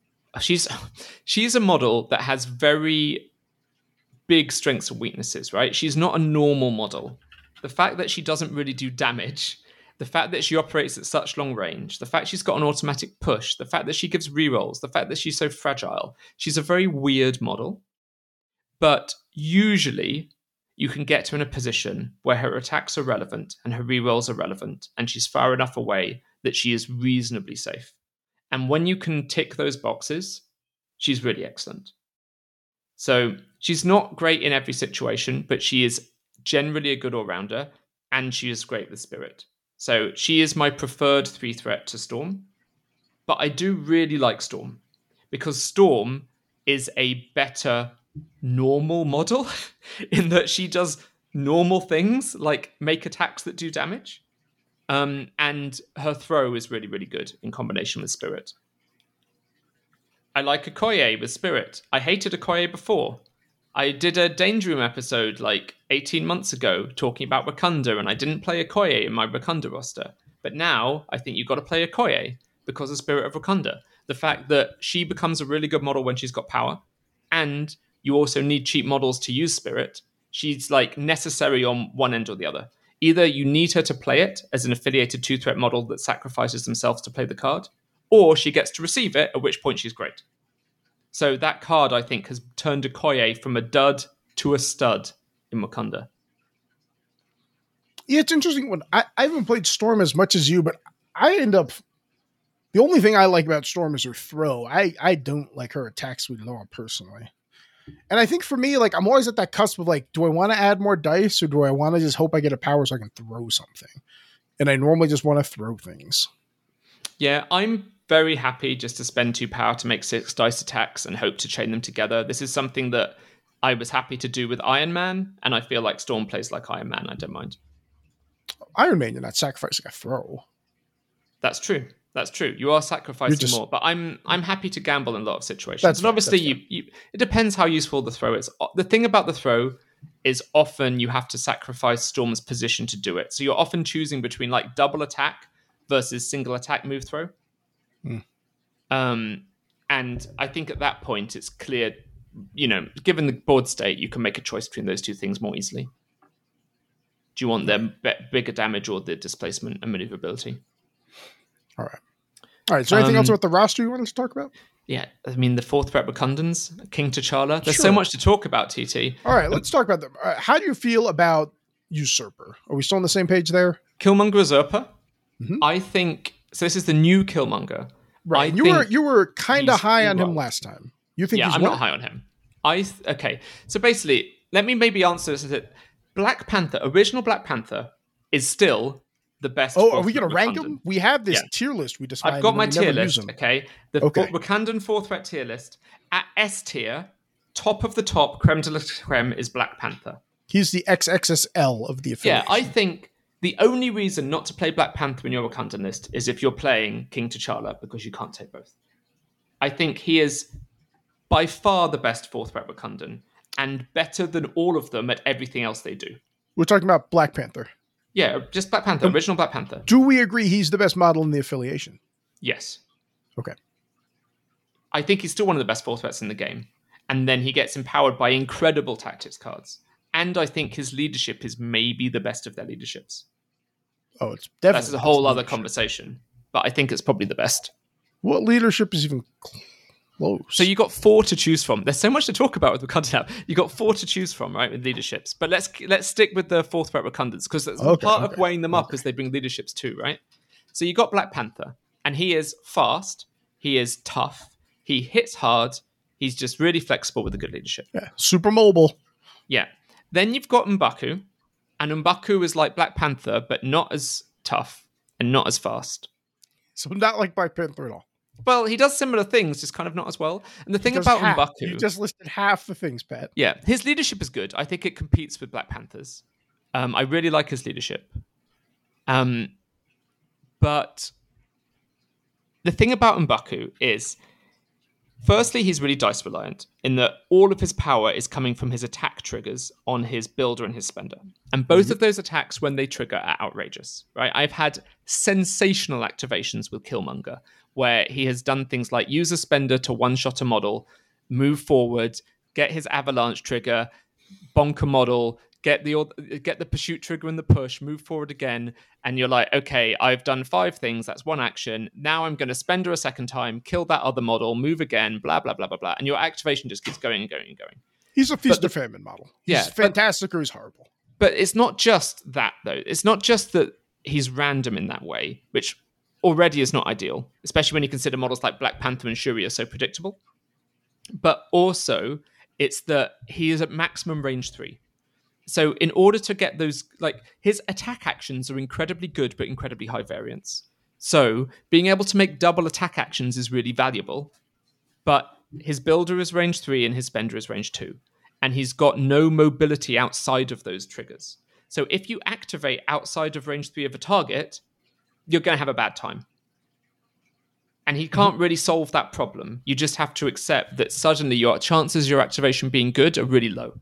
She's a model that has very big strengths and weaknesses, right? She's not a normal model. The fact that she doesn't really do damage, the fact that she operates at such long range, the fact she's got an automatic push, the fact that she gives rerolls, the fact that she's so fragile. She's a very weird model. But usually you can get her in a position where her attacks are relevant and her rerolls are relevant and she's far enough away that she is reasonably safe. And when you can tick those boxes, she's really excellent. So she's not great in every situation, but she is generally a good all-rounder, and she is great with Spirit. So she is my preferred 3-threat to Storm. But I do really like Storm, because Storm is a better normal model in that she does normal things, like make attacks that do damage. And her throw is really, really good in combination with Spirit. I like Okoye with Spirit. I hated Okoye before. I did a Danger Room episode like 18 months ago talking about Wakanda, and I didn't play Okoye in my Wakanda roster. But now I think you've got to play Okoye because of Spirit of Wakanda. The fact that she becomes a really good model when she's got power, and you also need cheap models to use Spirit. She's like necessary on one end or the other. Either you need her to play it as an affiliated 2-threat model that sacrifices themselves to play the card, or she gets to receive it, at which point she's great. So that card, I think, has turned Okoye from a dud to a stud in Wakanda. Yeah, it's interesting. When I haven't played Storm as much as you, but I end up... The only thing I like about Storm is her throw. I don't like her attack speed at all, personally. And I think for me, like, I'm always at that cusp of like, do I want to add more dice, or do I want to just hope I get a power so I can throw something? And I normally just want to throw things. Yeah, I'm very happy just to spend 2 power to make 6 dice attacks and hope to chain them together. This is something that I was happy to do with Iron Man, and I feel like Storm plays like Iron Man. I don't mind. Iron Man, you're not sacrificing a throw. That's true. That's true. You are sacrificing more, but I'm happy to gamble in a lot of situations. And obviously, it depends how useful the throw is. The thing about the throw is often you have to sacrifice Storm's position to do it. So you're often choosing between like double attack versus single attack move throw. And I think at that point it's clear, given the board state, you can make a choice between those two things more easily. Do you want them bigger damage or the displacement and maneuverability? All right. Is there anything else about the roster you wanted to talk about? Yeah, I mean, the 4th-threat Wakandans, King T'Challa. There's so much to talk about, TT. All right, let's talk about them. How do you feel about Usurper? Are we still on the same page there? Killmonger Usurper. I think... So this is the new Killmonger. Right. You were kind of high on him last time. You think I'm not high on him. Okay. So basically, let me maybe answer this as that Black Panther, original Black Panther, is still the best. Oh, are we going to rank them? We have this tier list we decided. I've got my tier list, okay? The Wakandan 4th-threat tier list. At S tier, top of the top, creme de la creme, is Black Panther. He's the XXSL of the affiliation. Yeah, I think the only reason not to play Black Panther in your Wakandan list is if you're playing King T'Challa, because you can't take both. I think he is by far the best 4th-threat Wakandan, and better than all of them at everything else they do. We're talking about Black Panther. Yeah, just Black Panther, original Black Panther. Do we agree he's the best model in the affiliation? Yes. Okay. I think he's still one of the best 4th-threats in the game. And then he gets empowered by incredible tactics cards. And I think his leadership is maybe the best of their leaderships. Oh, it's definitely... That's a whole other conversation. But I think it's probably the best. What leadership is even close? So you got 4 to choose from. There's so much to talk about with Wakanda now. You got 4 to choose from, right, with leaderships. But let's stick with the 4th-threat Wakandans, because that's part of weighing them up as they bring leaderships too, right? So you got Black Panther, and he is fast, he is tough, he hits hard, he's just really flexible with a good leadership. Yeah, super mobile. Yeah. Then you've got M'Baku, and M'Baku is like Black Panther, but not as tough and not as fast. So not like Black Panther at all. Well, he does similar things, just kind of not as well. And the thing about M'Baku... You just listed half the things, Pat. Yeah, his leadership is good. I think it competes with Black Panther's. I really like his leadership. But the thing about M'Baku is, firstly, he's really dice reliant in that all of his power is coming from his attack triggers on his builder and his spender. And both of those attacks, when they trigger, are outrageous, right? I've had sensational activations with Killmonger, where he has done things like use a spender to one-shot a model, move forward, get his avalanche trigger, bonk a model, get the pursuit trigger and the push, move forward again, and you're like, okay, I've done 5 things, that's 1 action, now I'm going to spender a second time, kill that other model, move again, blah, blah, blah, blah, blah, and your activation just keeps going and going and going. He's a feast or famine model. He's fantastic or he's horrible. But it's not just that, though. It's not just that he's random in that way, which already is not ideal, especially when you consider models like Black Panther and Shuri are so predictable. But also, it's that he is at maximum range 3. So in order to get those, like, his attack actions are incredibly good, but incredibly high variance. So being able to make double attack actions is really valuable. But his builder is range 3 and his spender is range 2. And he's got no mobility outside of those triggers. So if you activate outside of range 3 of a target, you're going to have a bad time. And he can't really solve that problem. You just have to accept that suddenly your chances of your activation being good are really low.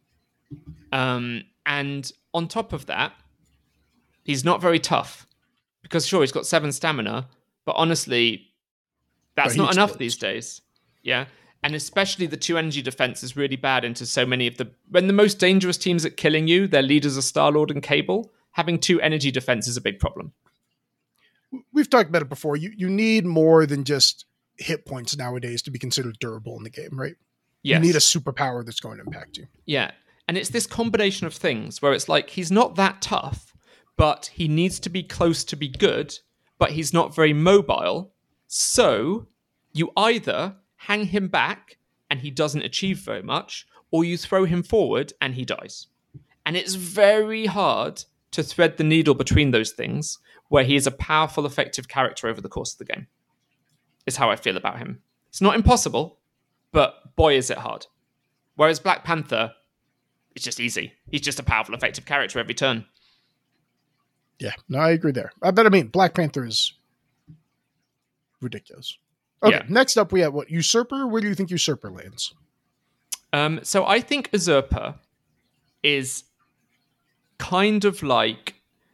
And on top of that, he's not very tough. Because sure, he's got 7 stamina, but honestly, that's not enough these days. Yeah. And especially the 2 energy defense is really bad into so many of the... When the most dangerous teams at killing you, their leaders are Star-Lord and Cable, having 2 energy defense is a big problem. We've talked about it before. You need more than just hit points nowadays to be considered durable in the game, right? Yes. You need a superpower that's going to impact you. Yeah. And it's this combination of things where it's like, he's not that tough, but he needs to be close to be good, but he's not very mobile. So you either hang him back and he doesn't achieve very much, or you throw him forward and he dies. And it's very hard to thread the needle between those things, where he is a powerful, effective character over the course of the game, is how I feel about him. It's not impossible, but boy, is it hard. Whereas Black Panther, it's just easy. He's just a powerful, effective character every turn. Yeah, no, I agree there. But I mean, Black Panther is ridiculous. Okay, yeah. Next up we have what? Usurper? Where do you think Usurper lands? So I think Usurper is kind of like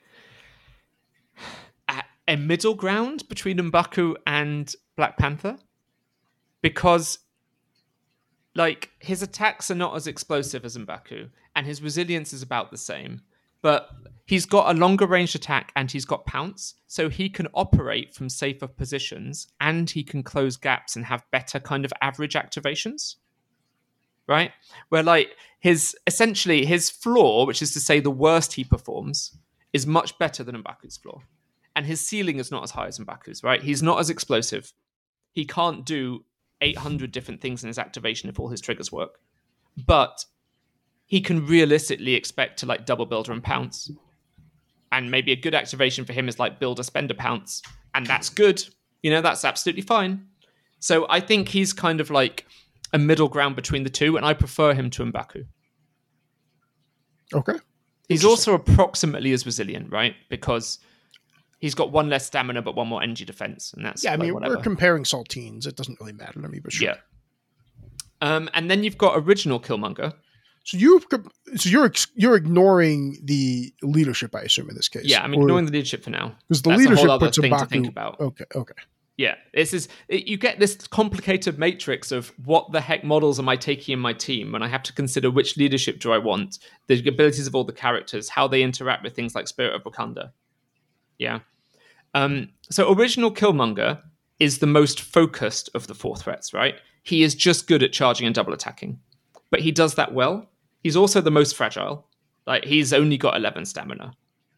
a middle ground between M'Baku and Black Panther, because like his attacks are not as explosive as M'Baku and his resilience is about the same, but he's got a longer range attack and he's got pounce, so he can operate from safer positions and he can close gaps and have better kind of average activations, right? Where like essentially his floor, which is to say the worst he performs, is much better than M'Baku's floor. And his ceiling is not as high as M'Baku's, right? He's not as explosive. He can't do 800 different things in his activation if all his triggers work. But he can realistically expect to like double builder and pounce. And maybe a good activation for him is like builder, spender, pounce. And that's good. You know, that's absolutely fine. So I think he's kind of like a middle ground between the two, and I prefer him to M'Baku. Okay. He's also approximately as resilient, right? Because he's got 1 less stamina, but 1 more energy defense, and that's I mean, whatever. We're comparing Saltines. It doesn't really matter to me, but sure. Yeah. And then you've got original Killmonger. So you're ignoring the leadership, I assume, in this case. Yeah, I'm ignoring the leadership for now. Because the leadership puts M'Baku to think about. Okay. Yeah, you get this complicated matrix of what the heck models am I taking in my team when I have to consider which leadership do I want, the abilities of all the characters, how they interact with things like Spirit of Wakanda. Yeah. So original Killmonger is the most focused of the 4 threats, right? He is just good at charging and double attacking, but he does that well. He's also the most fragile. Like he's only got 11 stamina.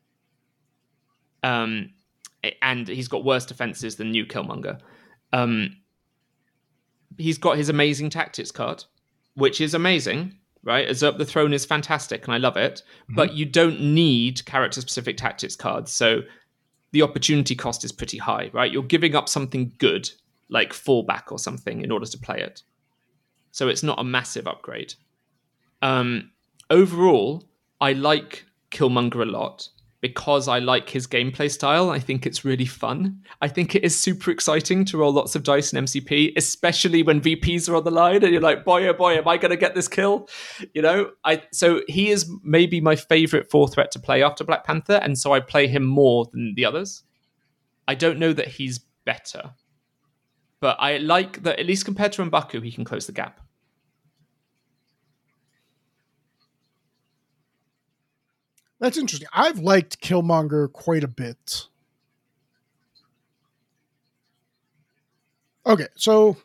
And he's got worse defenses than new Killmonger. He's got his amazing tactics card, which is amazing, right? Usurp the Throne is fantastic and I love it, but you don't need character-specific tactics cards, so the opportunity cost is pretty high, right? You're giving up something good, like fallback or something, in order to play it. So it's not a massive upgrade. Overall, I like Killmonger a lot because I like his gameplay style. I think it's really fun. I think it is super exciting to roll lots of dice in MCP, especially when VPs are on the line and you're like, boy, oh boy, am I going to get this kill? You know, so he is maybe my favorite 4 threat to play after Black Panther, and so I play him more than the others. I don't know that he's better, but I like that at least compared to M'Baku, he can close the gap. That's interesting. I've liked Killmonger quite a bit. Okay, so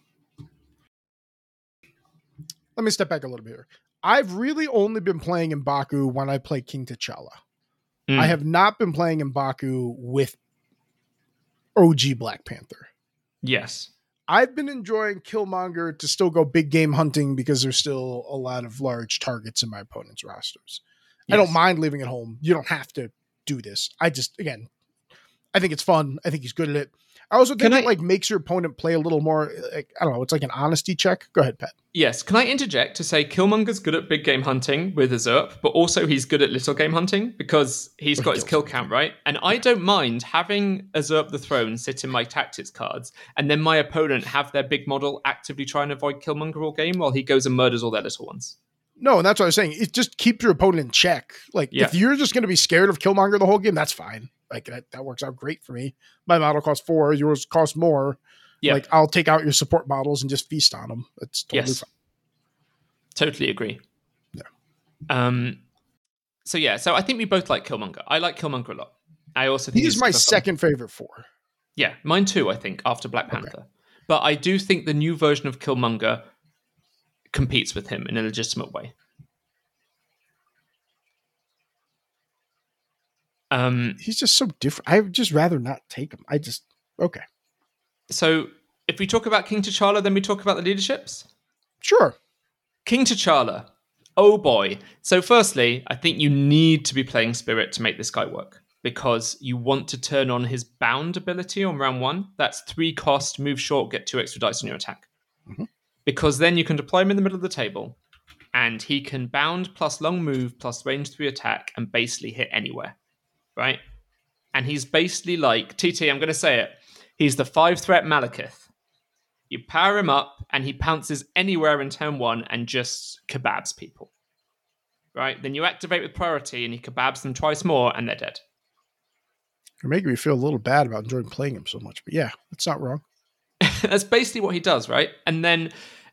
let me step back a little bit here. I've really only been playing M'Baku when I play King T'Challa. I have not been playing M'Baku with OG Black Panther. Yes. I've been enjoying Killmonger to still go big game hunting because there's still a lot of large targets in my opponent's rosters. Yes. I don't mind leaving it home. You don't have to do this. I think it's fun. I think he's good at it. I also think it makes your opponent play a little more, I don't know, it's like an honesty check. Go ahead, Pat. Yes. Can I interject to say Killmonger's good at big game hunting with Usurp, but also he's good at little game hunting because he's got his kill count, right? And I don't mind having Usurp the Throne sit in my tactics cards and then my opponent have their big model actively try and avoid Killmonger all game while he goes and murders all their little ones. No, and that's what I was saying. It just keeps your opponent in check. If you're just going to be scared of Killmonger the whole game, that's fine. That works out great for me. My model costs 4, yours costs more. Yeah. I'll take out your support models and just feast on them. That's totally fine. Totally agree. Yeah. So I think we both like Killmonger. I like Killmonger a lot. I also think he's my second favorite 4. Yeah, mine too, I think, after Black Panther. Okay. But I do think the new version of Killmonger competes with him in a legitimate way. He's just so different. I would just rather not take him. Okay. So if we talk about King T'Challa, then we talk about the leaderships? Sure. King T'Challa. Oh boy. So firstly, I think you need to be playing Spirit to make this guy work because you want to turn on his bound ability on round 1. That's 3 cost, move short, get 2 extra dice on your attack. Mm-hmm. Because then you can deploy him in the middle of the table and he can bound plus long move plus range 3 attack and basically hit anywhere. Right? And he's basically like, TT, I'm going to say it, he's the 5-threat Malekith. You power him up, and he pounces anywhere in turn 1 and just kebabs people. Right? Then you activate with priority, and he kebabs them twice more, and they're dead. You're making me feel a little bad about enjoying playing him so much, but yeah, that's not wrong. That's basically what he does, right? And then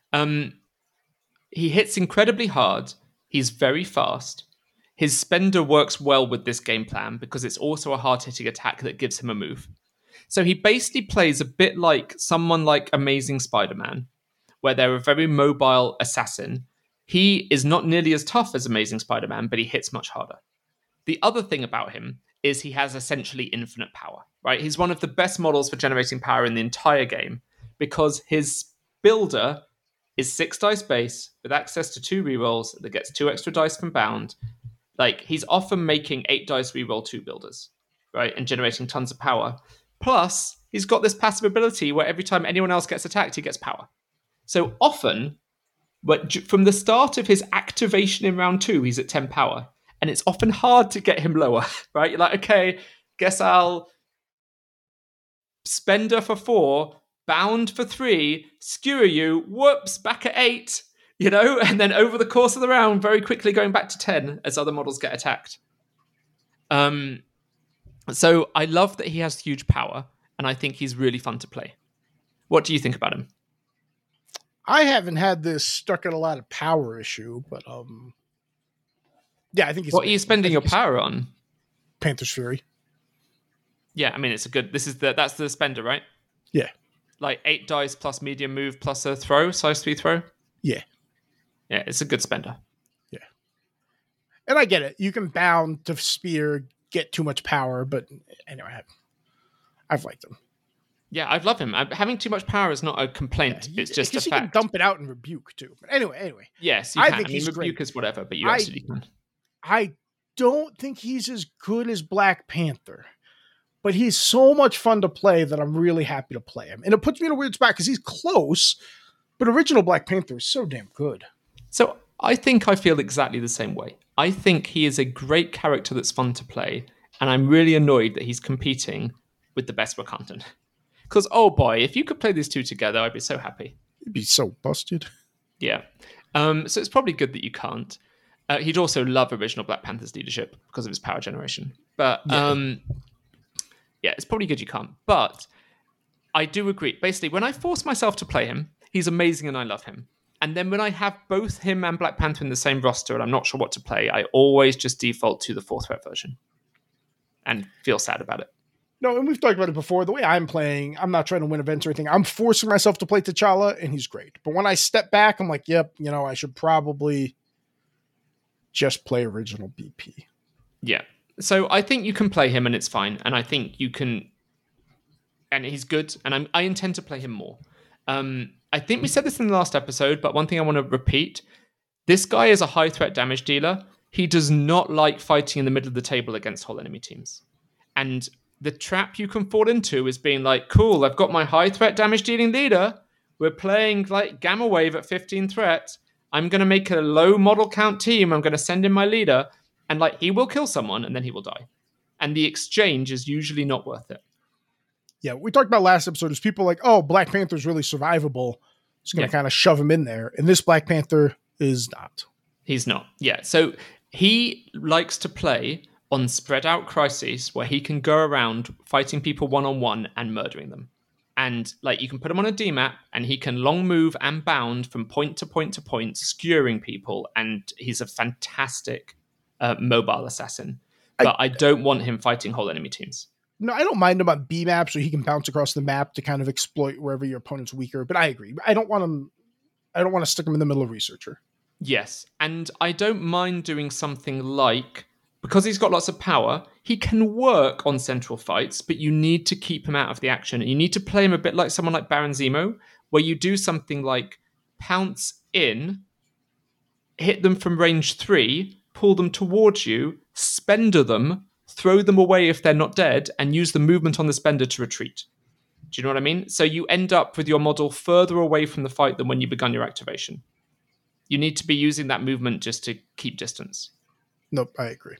he hits incredibly hard. He's very fast. His spender works well with this game plan because it's also a hard-hitting attack that gives him a move. So he basically plays a bit like someone like Amazing Spider-Man, where they're a very mobile assassin. He is not nearly as tough as Amazing Spider-Man, but he hits much harder. The other thing about him is he has essentially infinite power, right? He's one of the best models for generating power in the entire game because his builder is 6 dice base with access to 2 rerolls that gets 2 extra dice from bound. He's often making 8 dice reroll 2 builders, right? And generating tons of power. Plus, he's got this passive ability where every time anyone else gets attacked, he gets power. So often, but from the start of his activation in round 2, he's at 10 power. And it's often hard to get him lower, right? You're like, okay, guess I'll spender for 4, bound for 3, skewer you, whoops, back at 8. And then over the course of the round, very quickly going back to 10 as other models get attacked. So I love that he has huge power, and I think he's really fun to play. What do you think about him? I haven't had this stuck at a lot of power issue, but yeah, I think he's. What are you spending your power on? Panther's Fury. Yeah, I mean it's a good. That's the spender, right? Yeah. 8 dice plus medium move plus a throw, size 3 throw. Yeah. Yeah, it's a good spender. Yeah. And I get it. You can bound to spear, get too much power, but anyway, I've liked him. Yeah, I love him. Having too much power is not a complaint. Yeah, it's just a fact. You can dump it out in rebuke too. But anyway. Yes, you can. I mean, rebuke is whatever, but you absolutely can. I don't think he's as good as Black Panther, but he's so much fun to play that I'm really happy to play him. And it puts me in a weird spot because he's close, but original Black Panther is so damn good. So I think I feel exactly the same way. I think he is a great character that's fun to play, and I'm really annoyed that he's competing with the best Wakandan. Because, oh boy, if you could play these two together, I'd be so happy. You'd be so busted. Yeah. So it's probably good that you can't. He'd also love original Black Panther's leadership because of his power generation. But, yeah, it's probably good you can't. But I do agree. Basically, when I force myself to play him, he's amazing and I love him. And then when I have both him and Black Panther in the same roster and I'm not sure what to play, I always just default to the 4-threat version and feel sad about it. No, and we've talked about it before. The way I'm playing, I'm not trying to win events or anything. I'm forcing myself to play T'Challa, and he's great. But when I step back, I'm like, yep, I should probably just play original BP. Yeah. So I think you can play him and it's fine. And I think you can and he's good, and I intend to play him more. I think we said this in the last episode, but one thing I want to repeat: this guy is a high threat damage dealer. He does not like fighting in the middle of the table against whole enemy teams. And the trap you can fall into is being like, cool, I've got my high threat damage dealing leader. We're playing like Gamma Wave at 15 threat. I'm going to make a low model count team. I'm going to send in my leader. And like, he will kill someone and then he will die. And the exchange is usually not worth it. Yeah, we talked about last episode is people like, oh, Black Panther's really survivable. It's going to kind of shove him in there. And this Black Panther is not. He's not. Yeah. So he likes to play on spread out crises where he can go around fighting people one-on-one and murdering them. And like you can put him on a D-map and he can long move and bound from point to point to point, skewering people. And he's a fantastic mobile assassin. But I don't want him fighting whole enemy teams. No, I don't mind him on B-map so he can bounce across the map to kind of exploit wherever your opponent's weaker. But I agree. I don't want to stick him in the middle of Researcher. Yes, and I don't mind doing something like, because he's got lots of power, he can work on central fights, but you need to keep him out of the action. You need to play him a bit like someone like Baron Zemo, where you do something like pounce in, hit them from range 3, pull them towards you, spender them, throw them away if they're not dead, and use the movement on the spender to retreat. Do you know what I mean? So you end up with your model further away from the fight than when you begun your activation. You need to be using that movement just to keep distance. Nope, I agree.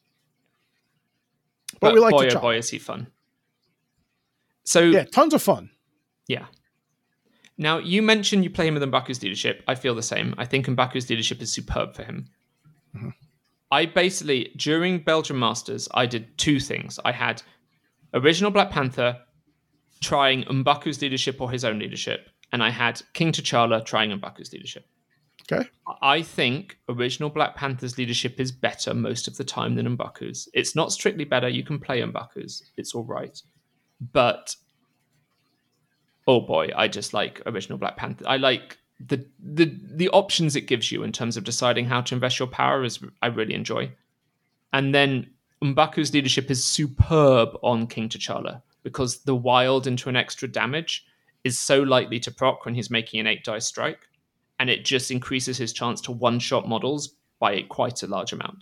But we like boy, to oh boy, is he fun. So yeah, tons of fun. Yeah. Now, you mentioned you play him with M'Baku's leadership. I feel the same. I think M'Baku's leadership is superb for him. Mm-hmm. I basically, during Belgium Masters, I did two things. I had original Black Panther trying M'Baku's leadership or his own leadership, and I had King T'Challa trying M'Baku's leadership. Okay. I think original Black Panther's leadership is better most of the time than M'Baku's. It's not strictly better. You can play M'Baku's. It's all right. But, oh boy, I just like original Black Panther. I like the options it gives you in terms of deciding how to invest your power I really enjoy. And then M'Baku's leadership is superb on King T'Challa because the wild into an extra damage is so likely to proc when he's making an 8-die strike. And it just increases his chance to one-shot models by quite a large amount.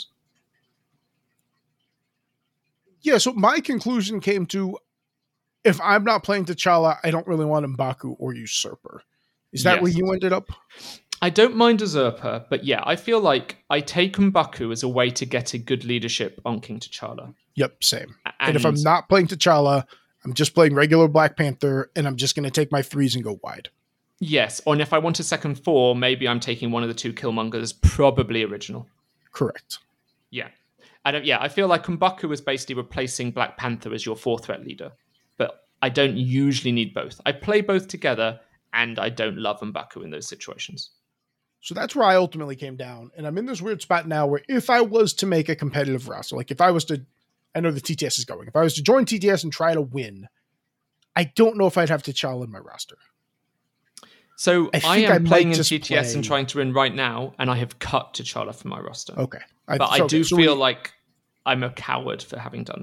Yeah, so my conclusion came to, if I'm not playing T'Challa, I don't really want M'Baku or Usurper. Is that where you ended up? I don't mind Usurper, but yeah, I feel like I take M'Baku as a way to get a good leadership on King T'Challa. Yep, same. And if I'm not playing T'Challa, I'm just playing regular Black Panther, and I'm just going to take my 3s and go wide. Yes, or if I want a second 4, maybe I'm taking one of the 2 Killmongers, probably original. Correct. Yeah. I feel like M'Baku is basically replacing Black Panther as your 4-threat leader, but I don't usually need both. I play both together, and I don't love M'Baku in those situations. So that's where I ultimately came down, and I'm in this weird spot now where if I was to make a competitive roster, like if I was to, I know the TTS is going, if I was to join TTS and try to win, I don't know if I'd have T'Challa in my roster. So I am playing in TTS and trying to win right now, and I have cut T'Challa from my roster. Okay. I do feel like I'm a coward for having done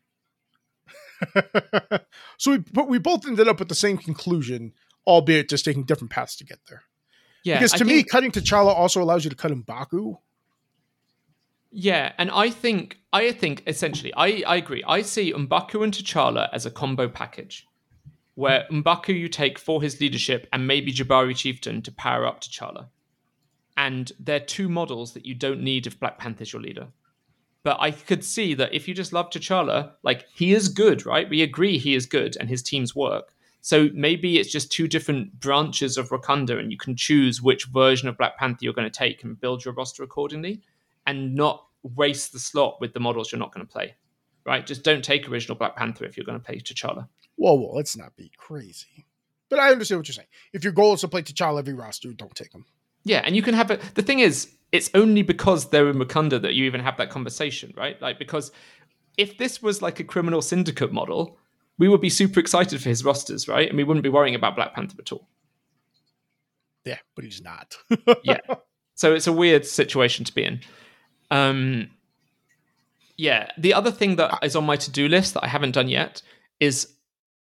that. So we both ended up with the same conclusion, albeit just taking different paths to get there. Yeah, because to me, cutting T'Challa also allows you to cut M'Baku. Yeah, and I think essentially, I agree. I see M'Baku and T'Challa as a combo package, where M'Baku you take for his leadership and maybe Jabari Chieftain to power up T'Challa. And they're 2 models that you don't need if Black Panther's your leader. But I could see that if you just love T'Challa, like, he is good, right? We agree he is good and his teams work. So maybe it's just 2 different branches of Wakanda and you can choose which version of Black Panther you're going to take and build your roster accordingly and not waste the slot with the models you're not going to play, right? Just don't take original Black Panther if you're going to play T'Challa. Whoa, let's not be crazy. But I understand what you're saying. If your goal is to play T'Challa every roster, don't take him. Yeah, and you can have it. The thing is, it's only because they're in Wakanda that you even have that conversation, right? Like, because if this was like a criminal syndicate model, we would be super excited for his rosters, right? And we wouldn't be worrying about Black Panther at all. Yeah, but he's not. Yeah. So it's a weird situation to be in. Yeah. The other thing that is on my to-do list that I haven't done yet is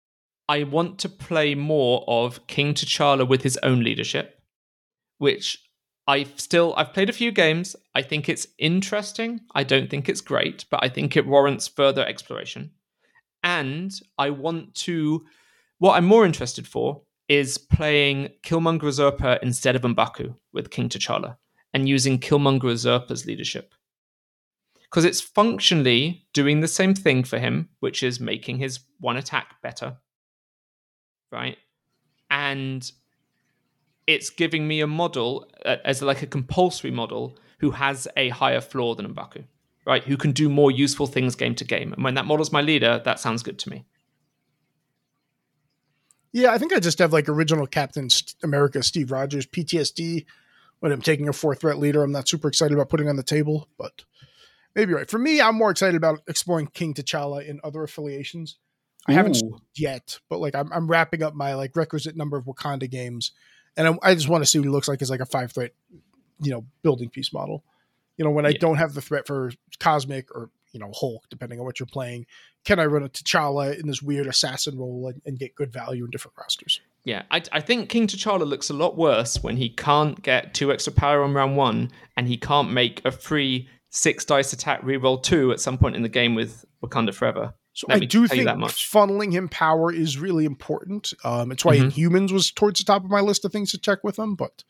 I want to play more of King T'Challa with his own leadership, which I've played a few games. I think it's interesting. I don't think it's great, but I think it warrants further exploration. And what I'm more interested for is playing Killmonger Usurper instead of M'Baku with King T'Challa and using Killmonger Usurper's leadership. Because it's functionally doing the same thing for him, which is making his one attack better. Right? And it's giving me a model as like a compulsory model who has a higher floor than M'Baku, right? Who can do more useful things game to game. And when that model's my leader, that sounds good to me. Yeah, I think I just have like original Captain America Steve Rogers PTSD when I'm taking a 4-threat leader. I'm not super excited about putting on the table, but maybe you're right. For me, I'm more excited about exploring King T'Challa in other affiliations. I haven't yet, but like I'm wrapping up my like requisite number of Wakanda games, and I just want to see what he looks like as like a 5-threat, building piece model. When I don't have the threat for Cosmic or Hulk, depending on what you're playing, can I run a T'Challa in this weird assassin role and get good value in different rosters? Yeah, I think King T'Challa looks a lot worse when he can't get 2 extra power on round 1 and he can't make a free 6 dice attack reroll 2 at some point in the game with Wakanda Forever. So I do think funneling him power is really important. It's why Inhumans was towards the top of my list of things to check with him. But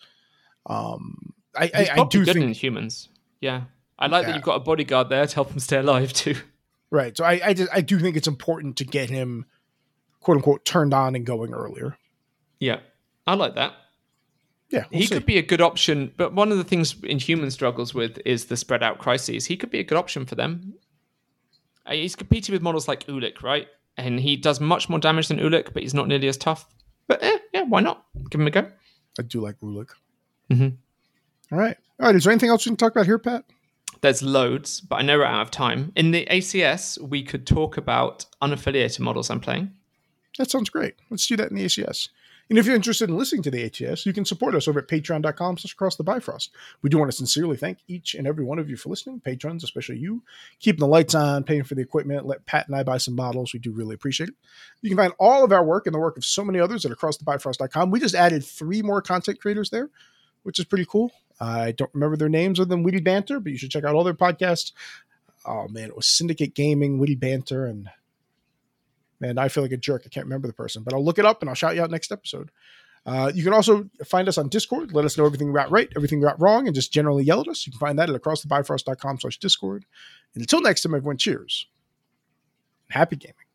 I do think Inhumans. Yeah, I like that you've got a bodyguard there to help him stay alive too. Right. So I do think it's important to get him, quote unquote, turned on and going earlier. Yeah, I like that. Yeah, he could be a good option. But one of the things Inhuman struggles with is the spread out crises. He could be a good option for them. He's competing with models like Ulik, right? And he does much more damage than Ulik, but he's not nearly as tough. But yeah, why not? Give him a go. I do like Ulik. Mm-hmm. All right. Is there anything else we can talk about here, Pat? There's loads, but I know we're out of time. In the ACS, we could talk about unaffiliated models I'm playing. That sounds great. Let's do that in the ACS. And if you're interested in listening to the ATS, you can support us over at patreon.com/acrossthebifrost. We do want to sincerely thank each and every one of you for listening. Patrons, especially you, keeping the lights on, paying for the equipment, let Pat and I buy some models. We do really appreciate it. You can find all of our work and the work of so many others at acrossthebifrost.com. We just added 3 more content creators there, which is pretty cool. I don't remember their names other than Witty Banter, but you should check out all their podcasts. Oh, man, it was Syndicate Gaming, Witty Banter, and... Man, I feel like a jerk. I can't remember the person, but I'll look it up and I'll shout you out next episode. You can also find us on Discord. Let us know everything we got right, everything we got wrong, and just generally yell at us. You can find that at acrossthebifrost.com/Discord. And until next time, everyone, cheers. Happy gaming.